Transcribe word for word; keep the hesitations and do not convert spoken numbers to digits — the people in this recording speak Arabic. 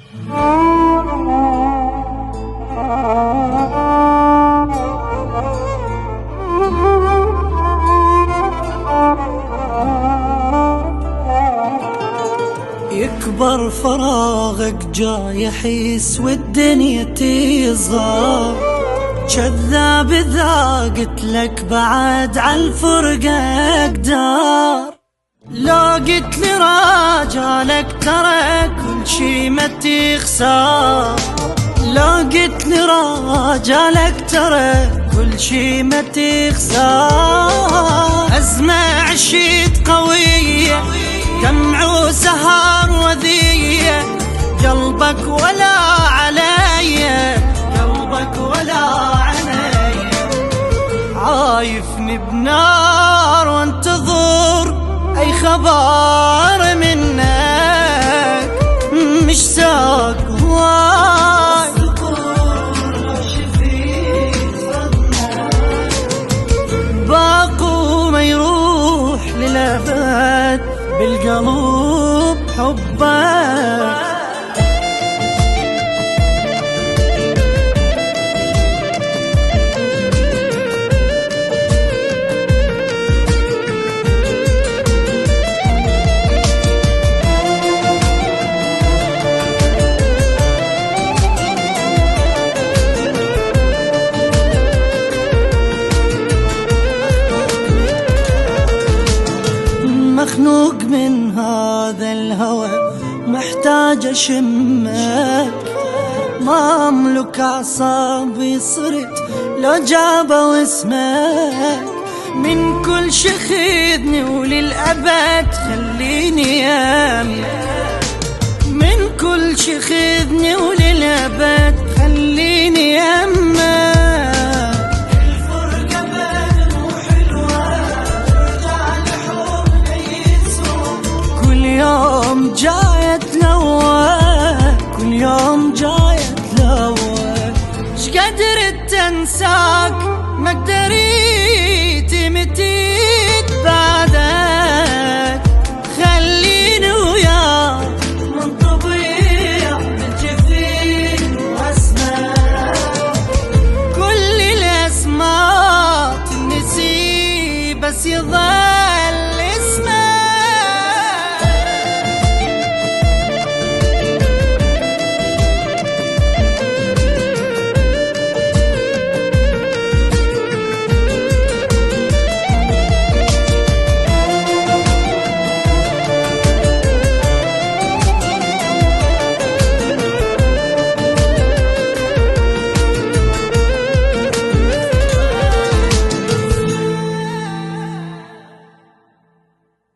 يكبر فراغك جايح يسود الدنيا تصغر، كذاب إذا قلت لك بعد عالفرقة أقدر. لو قلت لي راجالك ترى كل شي ما تخسر، لو قلت لي راجالك ترى كل شي ما تخسر. أزمة عشيت قوية دمع وسهر وذية، قلبك ولا علي، قلبك ولا علي. عايفني بنار وانتظر اي خبر منك، مشتاق هواي باقو ما يروح للأبد بالقلب حبك. مخنوق من هذا الهوى محتاج أشمك، ما أملك أعصابي صرت لو جابوا اسمك. من كل شي خذني وللأبد خليني يمك، من كل شي خذني وللأبد خليني يمك. يوم جاي